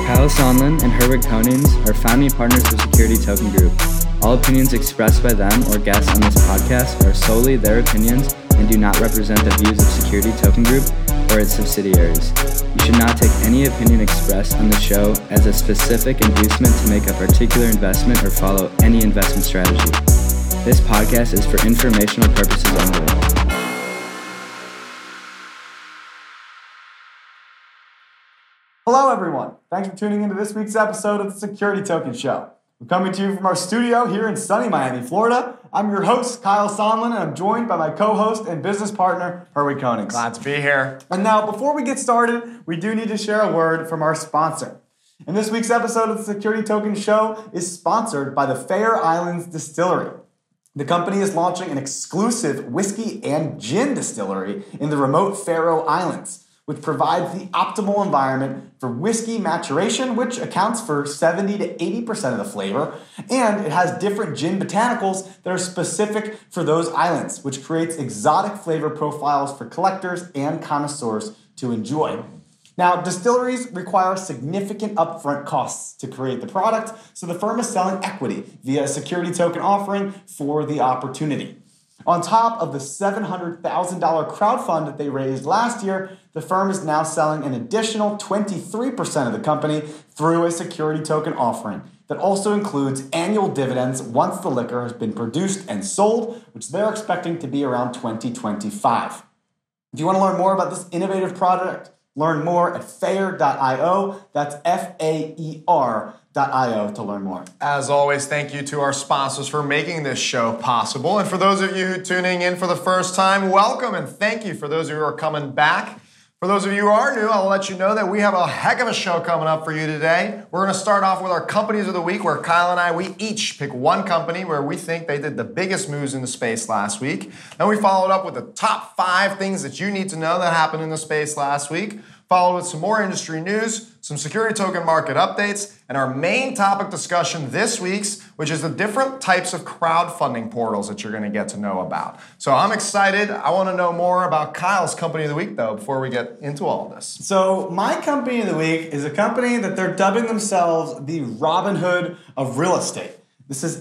Kyle Sonlin and Herwig Konings are founding partners of Security Token Group. All opinions expressed by them or guests on this podcast are solely their opinions and do not represent the views of Security Token Group or its subsidiaries. You should not take any opinion expressed on the show as a specific inducement to make a particular investment or follow any investment strategy. This podcast is for informational purposes only. Hello, everyone. Thanks for tuning into this week's episode of the Security Token Show. We're coming to you from our studio here in sunny Miami, Florida. I'm your host, Kyle Sonlin, and I'm joined by my co-host and business partner, Herwig Konings. Glad to be here. And now, before we get started, we do need to share a word from our sponsor. And this week's episode of the Security Token Show is sponsored by the Fair Islands Distillery. The company is launching an exclusive whiskey and gin distillery in the remote Faroe Islands, which provides the optimal environment for whiskey maturation, which accounts for 70 to 80% of the flavor. And it has different gin botanicals that are specific for those islands, which creates exotic flavor profiles for collectors and connoisseurs to enjoy. Now, distilleries require significant upfront costs to create the product, so the firm is selling equity via a security token offering for the opportunity. On top of the $700,000 crowdfund that they raised last year, the firm is now selling an additional 23% of the company through a security token offering that also includes annual dividends once the liquor has been produced and sold, which they're expecting to be around 2025. If you want to learn more about this innovative product, learn more at fair.io. That's FAER.io to learn more. As always, thank you to our sponsors for making this show possible. And for those of you who are tuning in for the first time, welcome and thank you for those of you who are coming back. For those of you who are new, I'll let you know that we have a heck of a show coming up for you today. We're going to start off with our companies of the week, where Kyle and I, we each pick one company where we think they did the biggest moves in the space last week. Then we followed up with the top 5 things that you need to know that happened in the space last week. Followed with some more industry news, some security token market updates, and our main topic discussion this week's, which is the different types of crowdfunding portals that you're going to get to know about. So I'm excited. I want to know more about Kyle's company of the week, though, before we get into all of this. So my company of the week is a company that they're dubbing themselves the Robin Hood of real estate. This is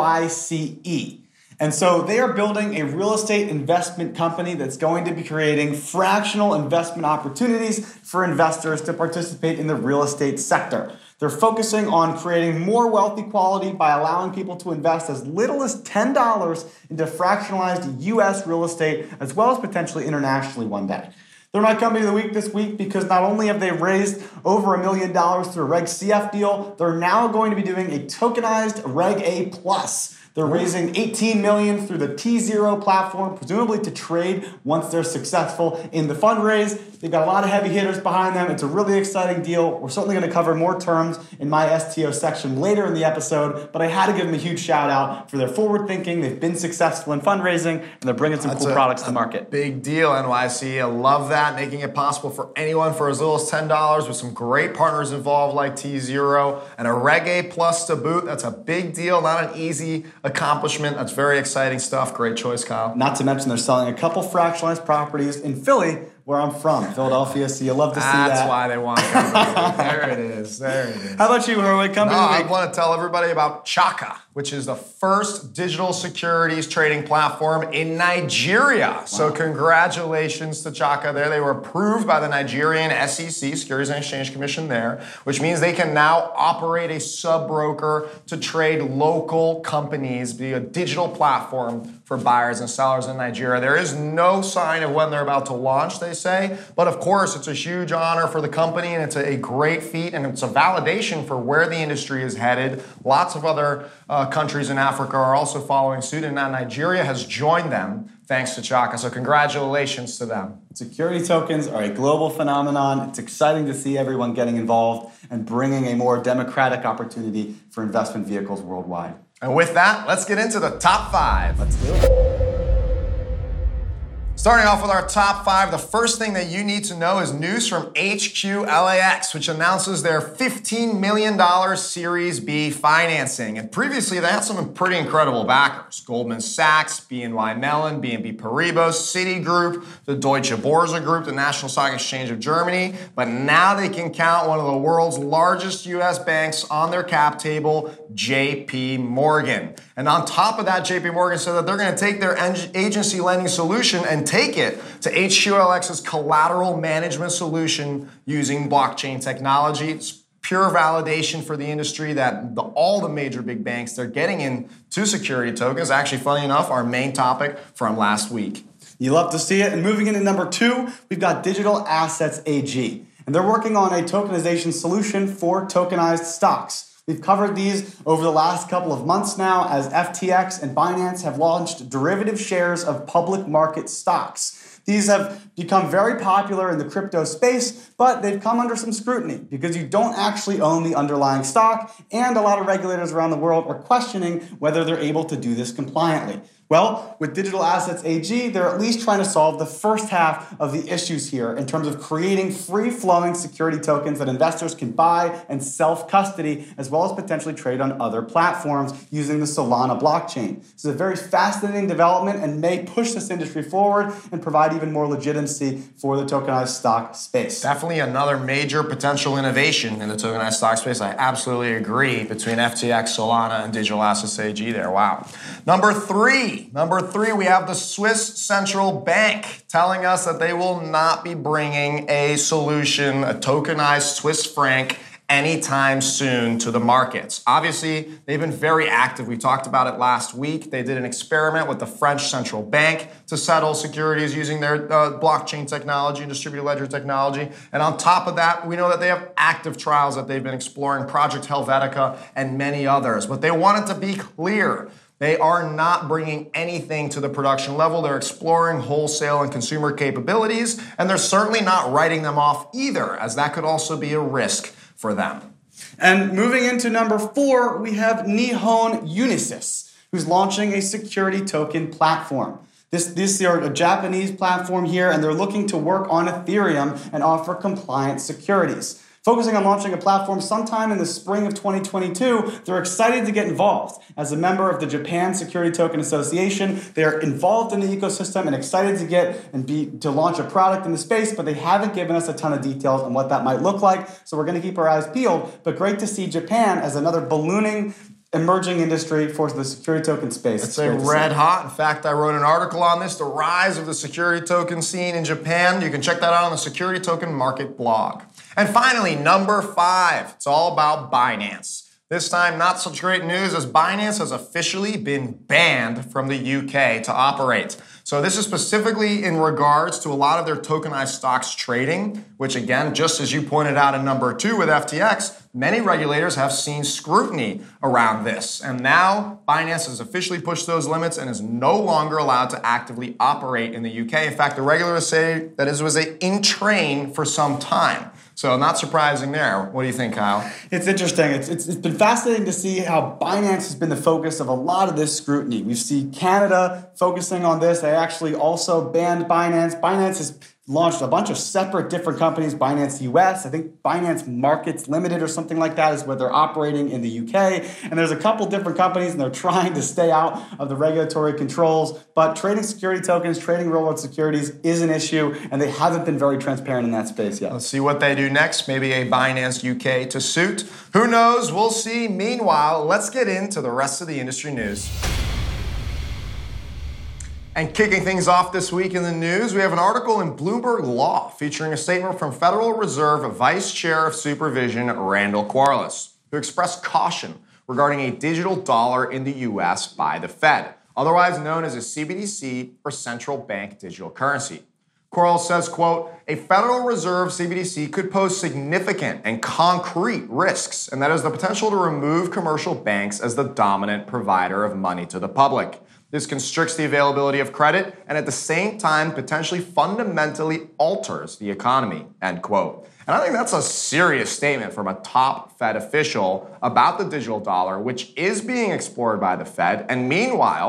NYCE. And so they are building a real estate investment company that's going to be creating fractional investment opportunities for investors to participate in the real estate sector. They're focusing on creating more wealth equality by allowing people to invest as little as $10 into fractionalized U.S. real estate, as well as potentially internationally one day. They're my company of the week this week because not only have they raised over $1 million through a Reg CF deal, they're now going to be doing a tokenized Reg A+. They're raising $18 million through the T0 platform, presumably to trade once they're successful in the fundraise. They've got a lot of heavy hitters behind them. It's a really exciting deal. We're certainly going to cover more terms in my STO section later in the episode, but I had to give them a huge shout out for their forward thinking. They've been successful in fundraising, and they're bringing some cool products to market. Big deal, NYC. I love that, making it possible for anyone for as little as $10 with some great partners involved like T0 and a Reg A Plus to boot. That's a big deal, not an easy accomplishment. That's very exciting stuff. Great choice, Kyle. Not to mention they're selling a couple fractionalized properties in Philly, where I'm from, Philadelphia, so you love to see that. That's why they want it. There it is. There it is. How about you, Herwig? I want to tell everybody about Chaka, which is the first digital securities trading platform in Nigeria. Wow. So congratulations to Chaka there. They were approved by the Nigerian SEC, Securities and Exchange Commission there, which means they can now operate a sub-broker to trade local companies via a digital platform for buyers and sellers in Nigeria. There is no sign of when they're about to launch, they say, but of course it's a huge honor for the company and it's a great feat and it's a validation for where the industry is headed. Lots of other countries in Africa are also following suit, and now Nigeria has joined them thanks to Chaka. So congratulations to them. Security tokens are a global phenomenon. It's exciting to see everyone getting involved and bringing a more democratic opportunity for investment vehicles worldwide. And with that, let's get into the top 5. Let's do it. Starting off with our top five, the first thing that you need to know is news from HQLAX, which announces their $15 million Series B financing. And previously, they had some pretty incredible backers. Goldman Sachs, BNY Mellon, BNP Paribas, Citigroup, the Deutsche Börse Group, the National Stock Exchange of Germany. But now they can count one of the world's largest U.S. banks on their cap table, JP Morgan. And on top of that, JP Morgan said that they're going to take their agency lending solution and take it to HQLX's collateral management solution using blockchain technology. It's pure validation for the industry that all the major big banks, they're getting into security tokens. Actually, funny enough, our main topic from last week. You love to see it. And moving into number two, we've got Digital Assets AG. And they're working on a tokenization solution for tokenized stocks. We've covered these over the last couple of months now as FTX and Binance have launched derivative shares of public market stocks. These have become very popular in the crypto space, but they've come under some scrutiny because you don't actually own the underlying stock, and a lot of regulators around the world are questioning whether they're able to do this compliantly. Well, with Digital Assets AG, they're at least trying to solve the first half of the issues here in terms of creating free-flowing security tokens that investors can buy and self-custody, as well as potentially trade on other platforms using the Solana blockchain. This is a very fascinating development and may push this industry forward and provide even more legitimacy for the tokenized stock space. Definitely another major potential innovation in the tokenized stock space. I absolutely agree between FTX, Solana, and Digital Assets AG there. Wow. Number three, we have the Swiss Central Bank telling us that they will not be bringing a solution, a tokenized Swiss franc, anytime soon to the markets. Obviously, they've been very active. We talked about it last week. They did an experiment with the French Central Bank to settle securities using their blockchain technology and distributed ledger technology. And on top of that, we know that they have active trials that they've been exploring, Project Helvetica and many others. But they wanted to be clear. They are not bringing anything to the production level. They're exploring wholesale and consumer capabilities, and they're certainly not writing them off either, as that could also be a risk for them. And moving into number four, we have Nihon Unisys, who's launching a security token platform. This is a Japanese platform here, and they're looking to work on Ethereum and offer compliant securities. Focusing on launching a platform sometime in the spring of 2022, they're excited to get involved. As a member of the Japan Security Token Association, they're involved in the ecosystem and excited to launch a product in the space, but they haven't given us a ton of details on what that might look like, so we're going to keep our eyes peeled. But great to see Japan as another ballooning emerging industry for the security token space. It's red hot. In fact, I wrote an article on this, the rise of the security token scene in Japan. You can check that out on the Security Token Market blog. And finally, number five, it's all about Binance. This time, not such great news as Binance has officially been banned from the UK to operate. So this is specifically in regards to a lot of their tokenized stocks trading, which again, just as you pointed out in number two with FTX, many regulators have seen scrutiny around this. And now Binance has officially pushed those limits and is no longer allowed to actively operate in the UK. In fact, the regulators say that it was in train for some time. So not surprising there. What do you think, Kyle? It's interesting. It's been fascinating to see how Binance has been the focus of a lot of this scrutiny. We see Canada focusing on this. They actually also banned Binance. Binance has launched a bunch of separate different companies. Binance US, I think Binance Markets Limited or something like that is where they're operating in the UK. And there's a couple different companies and they're trying to stay out of the regulatory controls. But trading security tokens, trading real-world securities is an issue, and they haven't been very transparent in that space yet. Let's see what they do next. Maybe a Binance UK to suit. Who knows? We'll see. Meanwhile, let's get into the rest of the industry news. And kicking things off this week in the news, we have an article in Bloomberg Law featuring a statement from Federal Reserve Vice Chair of Supervision Randall Quarles, who expressed caution regarding a digital dollar in the U.S. by the Fed, otherwise known as a CBDC or central bank digital currency. Quarles says, quote, a Federal Reserve CBDC could pose significant and concrete risks, and that is the potential to remove commercial banks as the dominant provider of money to the public. This constricts the availability of credit and at the same time potentially fundamentally alters the economy, end quote. And I think that's a serious statement from a top Fed official about the digital dollar, which is being explored by the Fed. And meanwhile,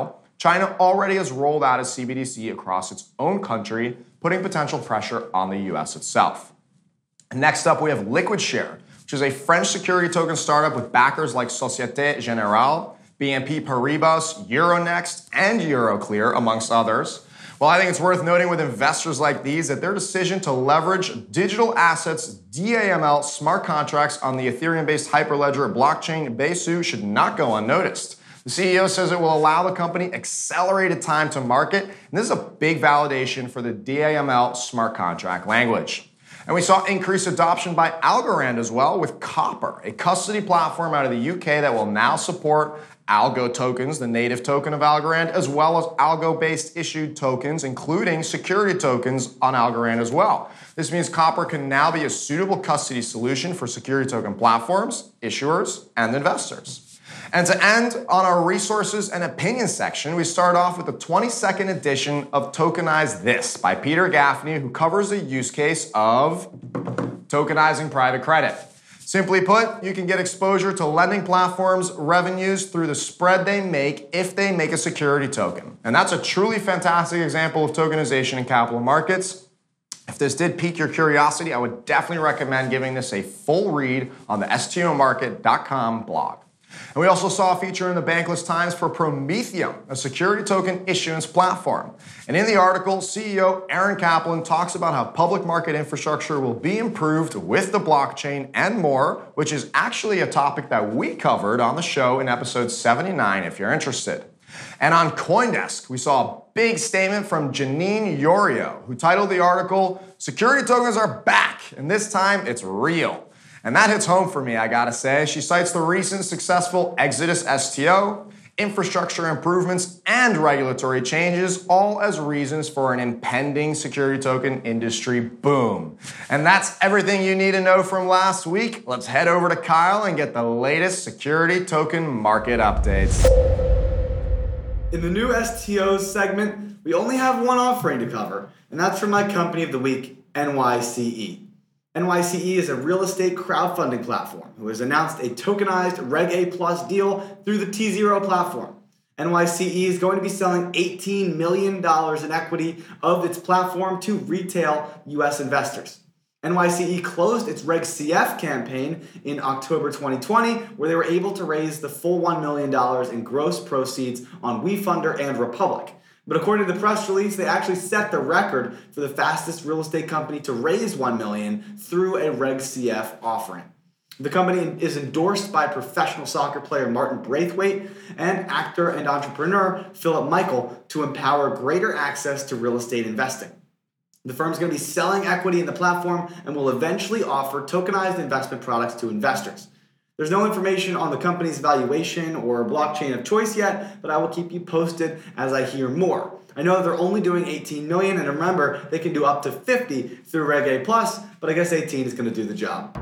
China already has rolled out a CBDC across its own country, putting potential pressure on the US itself. And next up, we have LiquidShare, which is a French security token startup with backers like Societe Generale, BNP Paribas, Euronext, and Euroclear, amongst others. Well, I think it's worth noting with investors like these that their decision to leverage digital assets, DAML smart contracts on the Ethereum-based Hyperledger blockchain Besu should not go unnoticed. The CEO says it will allow the company accelerated time to market, and this is a big validation for the DAML smart contract language. And we saw increased adoption by Algorand as well with Copper, a custody platform out of the UK that will now support Algo tokens, the native token of Algorand, as well as Algo-based issued tokens, including security tokens on Algorand as well. This means Copper can now be a suitable custody solution for security token platforms, issuers, and investors. And to end on our resources and opinion section, we start off with the 22nd edition of Tokenize This by Peter Gaffney, who covers the use case of tokenizing private credit. Simply put, you can get exposure to lending platforms' revenues through the spread they make if they make a security token. And that's a truly fantastic example of tokenization in capital markets. If this did pique your curiosity, I would definitely recommend giving this a full read on the stomarket.com blog. And we also saw a feature in the Bankless Times for Prometheum, a security token issuance platform. And in the article, CEO Aaron Kaplan talks about how public market infrastructure will be improved with the blockchain and more, which is actually a topic that we covered on the show in episode 79 if you're interested. And on CoinDesk, we saw a big statement from Janine Yorio, who titled the article, "Security tokens are back, and this time it's real." And that hits home for me, I gotta say. She cites the recent successful Exodus STO, infrastructure improvements, and regulatory changes, all as reasons for an impending security token industry boom. And that's everything you need to know from last week. Let's head over to Kyle and get the latest security token market updates. In the new STOs segment, we only have one offering to cover, and that's from my company of the week, NYCE. NYCE is a real estate crowdfunding platform who has announced a tokenized Reg A Plus deal through the T0 platform. NYCE is going to be selling $18 million in equity of its platform to retail U.S. investors. NYCE closed its Reg CF campaign in October 2020, where they were able to raise the full $1 million in gross proceeds on WeFunder and Republic. But according to the press release, they actually set the record for the fastest real estate company to raise $1 million through a Reg CF offering. The company is endorsed by professional soccer player Martin Braithwaite and actor and entrepreneur Philip Michael to empower greater access to real estate investing. The firm is going to be selling equity in the platform and will eventually offer tokenized investment products to investors. There's no information on the company's valuation or blockchain of choice yet, but I will keep you posted as I hear more. I know they're only doing 18 million, and remember, they can do up to 50 through Reg A+, but I guess 18 is going to do the job.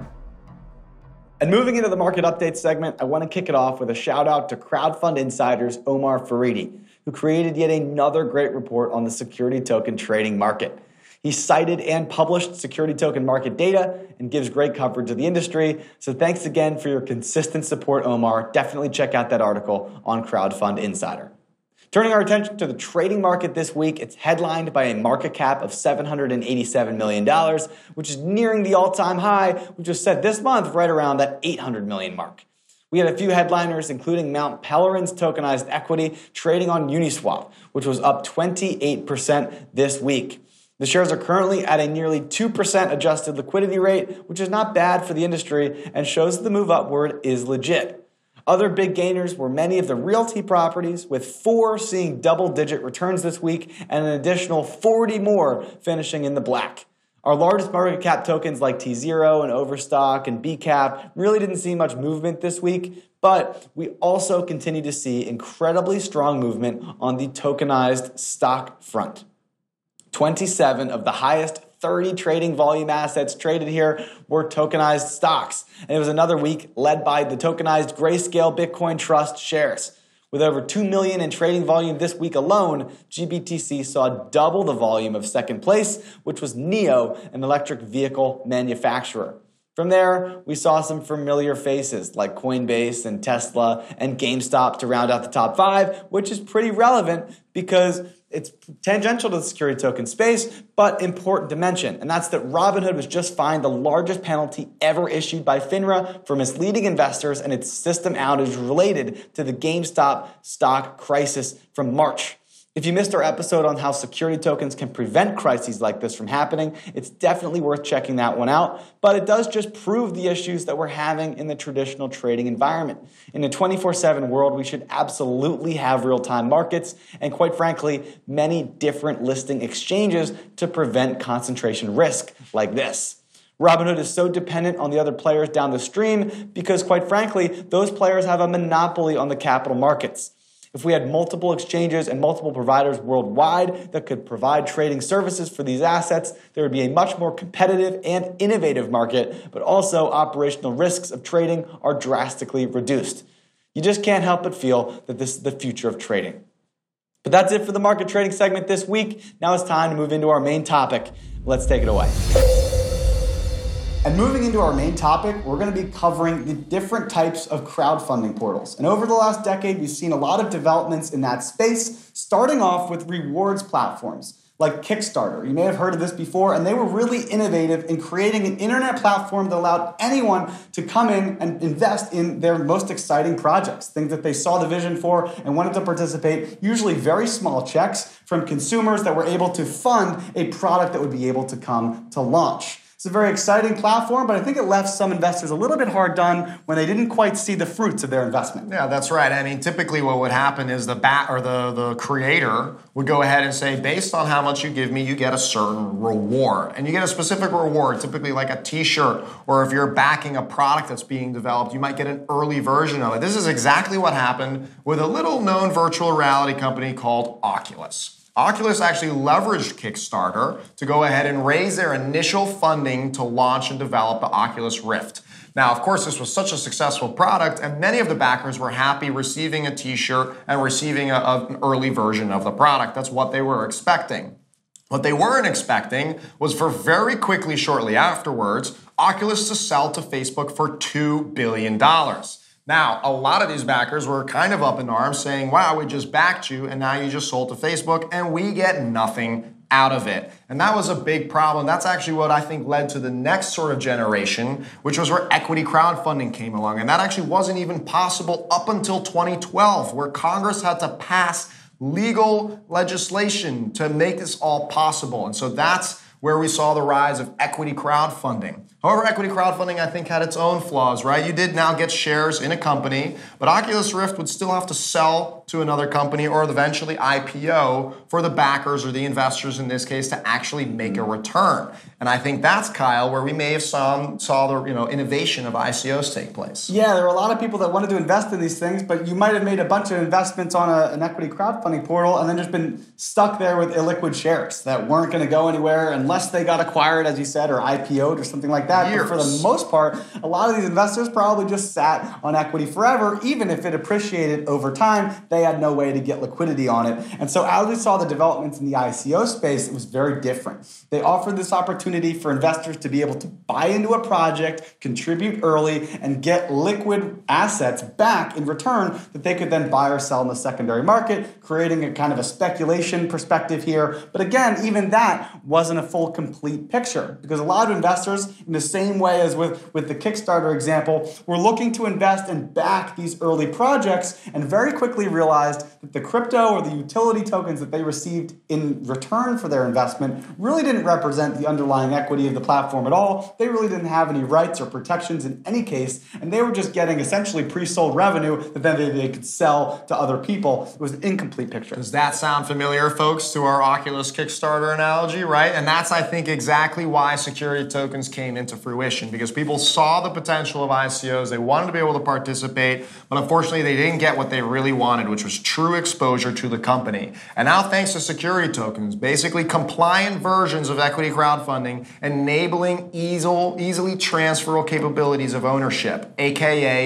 And moving into the market update segment, I want to kick it off with a shout out to Crowdfund Insider's Omar Faridi, who created yet another great report on the security token trading market. He cited and published security token market data and gives great coverage of the industry. So thanks again for your consistent support, Omar. Definitely check out that article on Crowdfund Insider. Turning our attention to the trading market this week, it's headlined by a market cap of $787 million, which is nearing the all-time high, which was set this month right around that $800 million mark. We had a few headliners, including Mount Pelerin's tokenized equity trading on Uniswap, which was up 28% this week. The shares are currently at a nearly 2% adjusted liquidity rate, which is not bad for the industry and shows that the move upward is legit. Other big gainers were many of the realty properties, with 4 seeing double-digit returns this week and an additional 40 more finishing in the black. Our largest market cap tokens like T0 and Overstock and BCAP really didn't see much movement this week, but we also continue to see incredibly strong movement on the tokenized stock front. 27 of the highest 30 trading volume assets traded here were tokenized stocks. And it was another week led by the tokenized Grayscale Bitcoin Trust shares. With over 2 million in trading volume this week alone, GBTC saw double the volume of second place, which was NIO, an electric vehicle manufacturer. From there, we saw some familiar faces like Coinbase and Tesla and GameStop to round out the top 5, which is pretty relevant because it's tangential to the security token space, but important to mention. And that's that Robinhood was just fined the largest penalty ever issued by FINRA for misleading investors and its system outage related to the GameStop stock crisis from March. If you missed our episode on how security tokens can prevent crises like this from happening, it's definitely worth checking that one out. But it does just prove the issues that we're having in the traditional trading environment. In a 24/7 world, we should absolutely have real-time markets and, quite frankly, many different listing exchanges to prevent concentration risk like this. Robinhood is so dependent on the other players down the stream because, quite frankly, those players have a monopoly on the capital markets. If we had multiple exchanges and multiple providers worldwide that could provide trading services for these assets, there would be a much more competitive and innovative market, but also operational risks of trading are drastically reduced. You just can't help but feel that this is the future of trading. But that's it for the market trading segment this week. Now it's time to move into our main topic. Let's take it away. And moving into our main topic, we're going to be covering the different types of crowdfunding portals. And over the last decade, we've seen a lot of developments in that space, starting off with rewards platforms like Kickstarter. You may have heard of this before, and they were really innovative in creating an internet platform that allowed anyone to come in and invest in their most exciting projects, things that they saw the vision for and wanted to participate, usually very small checks from consumers that were able to fund a product that would be able to come to launch. It's a very exciting platform, but I think it left some investors a little bit hard done when they didn't quite see the fruits of their investment. Yeah, that's right. I mean, typically what would happen is the creator would go ahead and say, based on how much you give me, you get a certain reward. And you get a specific reward, typically like a t-shirt, or if you're backing a product that's being developed, you might get an early version of it. This is exactly what happened with a little-known virtual reality company called Oculus. Oculus actually leveraged Kickstarter to go ahead and raise their initial funding to launch and develop the Oculus Rift. Now, of course, this was such a successful product, and many of the backers were happy receiving a t-shirt and receiving an early version of the product. That's what they were expecting. What they weren't expecting was for very quickly, shortly afterwards, Oculus to sell to Facebook for $2 billion. Now, a lot of these backers were kind of up in arms saying, wow, we just backed you and now you just sold to Facebook and we get nothing out of it. And that was a big problem. That's actually what I think led to the next sort of generation, which was where equity crowdfunding came along. And that actually wasn't even possible up until 2012, where Congress had to pass legal legislation to make this all possible. And so that's where we saw the rise of equity crowdfunding. However, equity crowdfunding, I think, had its own flaws, right? You did now get shares in a company, but Oculus Rift would still have to sell to another company or eventually IPO for the backers or the investors in this case to actually make a return. And I think that's, Kyle, where we may have saw the innovation of ICOs take place. Yeah, there were a lot of people that wanted to invest in these things, but you might have made a bunch of investments on an equity crowdfunding portal and then just been stuck there with illiquid shares that weren't going to go anywhere unless they got acquired, as you said, or IPO'd or something like that. But for the most part, a lot of these investors probably just sat on equity forever. Even if it appreciated over time, they had no way to get liquidity on it. And so as we saw the developments in the ICO space, it was very different. They offered this opportunity for investors to be able to buy into a project, contribute early, and get liquid assets back in return that they could then buy or sell in the secondary market, creating a kind of a speculation perspective here. But again, even that wasn't a full, complete picture because a lot of investors, in the same way as with the Kickstarter example, were looking to invest and back these early projects and very quickly realized that the crypto or the utility tokens that they received in return for their investment really didn't represent the underlying equity of the platform at all. They really didn't have any rights or protections in any case, and they were just getting essentially pre-sold revenue that then they could sell to other people. It was an incomplete picture. Does that sound familiar, folks, to our Oculus Kickstarter analogy, right? And that's, I think, exactly why security tokens came into fruition, because people saw the potential of ICOs. They wanted to be able to participate, but unfortunately they didn't get what they really wanted, which was true exposure to the company. And now, thanks to security tokens, basically compliant versions of equity crowdfunding, enabling easily transferable capabilities of ownership, aka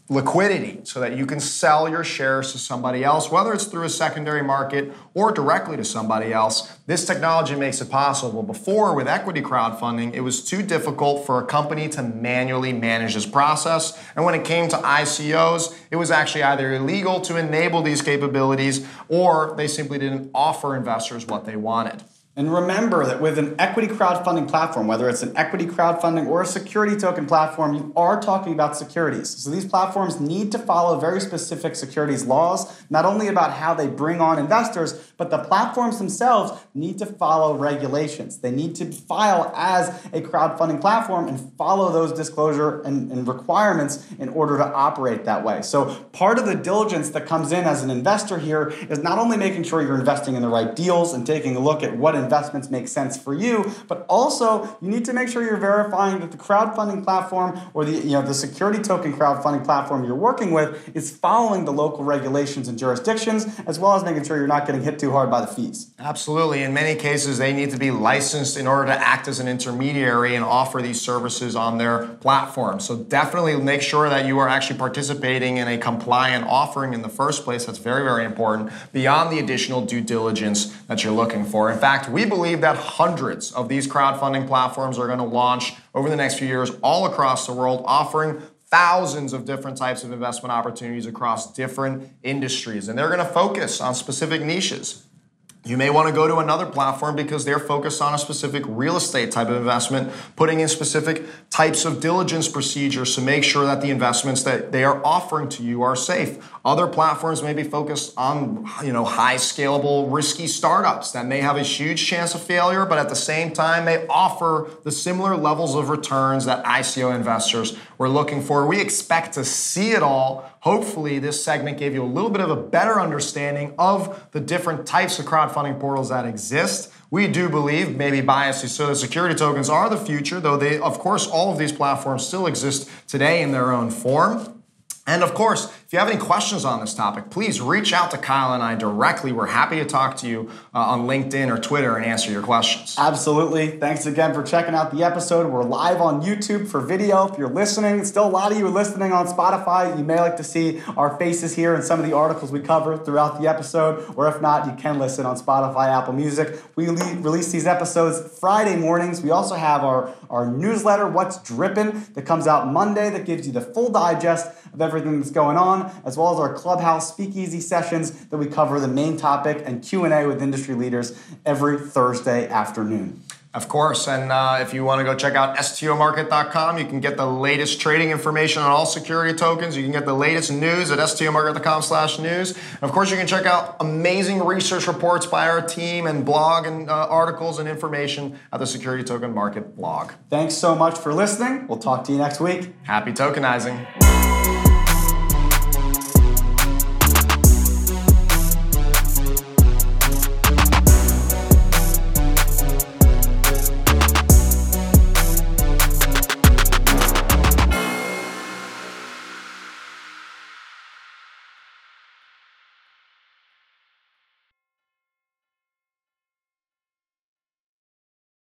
liquidity so that you can sell your shares to somebody else, whether it's through a secondary market or directly to somebody else. This technology makes it possible. Before, with equity crowdfunding, it was too difficult for a company to manually manage this process. And when it came to ICOs, it was actually either illegal to enable these capabilities or they simply didn't offer investors what they wanted. And remember that with an equity crowdfunding platform, whether it's an equity crowdfunding or a security token platform, you are talking about securities. So these platforms need to follow very specific securities laws, not only about how they bring on investors, but the platforms themselves need to follow regulations. They need to file as a crowdfunding platform and follow those disclosure and requirements in order to operate that way. So part of the diligence that comes in as an investor here is not only making sure you're investing in the right deals and taking a look at what investments make sense for you, but also you need to make sure you're verifying that the crowdfunding platform or the security token crowdfunding platform you're working with is following the local regulations and jurisdictions, as well as making sure you're not getting hit too hard by the fees. Absolutely. In many cases, they need to be licensed in order to act as an intermediary and offer these services on their platform. So definitely make sure that you are actually participating in a compliant offering in the first place. That's very, very important, beyond the additional due diligence that you're looking for. In fact, we believe that hundreds of these crowdfunding platforms are going to launch over the next few years all across the world, offering thousands of different types of investment opportunities across different industries. And they're going to focus on specific niches. You may want to go to another platform because they're focused on a specific real estate type of investment, putting in specific types of diligence procedures to make sure that the investments that they are offering to you are safe. Other platforms may be focused on, high scalable, risky startups that may have a huge chance of failure, but at the same time, they offer the similar levels of returns that ICO investors were looking for. We expect to see it all. Hopefully, this segment gave you a little bit of a better understanding of the different types of crowdfunding portals that exist. We do believe, maybe biased, so the security tokens are the future, though they, of course, all of these platforms still exist today in their own form. And of course, if you have any questions on this topic, please reach out to Kyle and I directly. We're happy to talk to you on LinkedIn or Twitter and answer your questions. Absolutely. Thanks again for checking out the episode. We're live on YouTube for video. If you're listening, still a lot of you are listening on Spotify. You may like to see our faces here in some of the articles we cover throughout the episode, or if not, you can listen on Spotify, Apple Music. We release these episodes Friday mornings. We also have our newsletter, What's Drippin', that comes out Monday that gives you the full digest of everything that's going on, as well as our Clubhouse Speakeasy sessions that we cover the main topic and Q&A with industry leaders every Thursday afternoon. Of course, and if you want to go check out stomarket.com, you can get the latest trading information on all security tokens. You can get the latest news at stomarket.com/news. And of course, you can check out amazing research reports by our team and blog and articles and information at the Security Token Market blog. Thanks so much for listening. We'll talk to you next week. Happy tokenizing.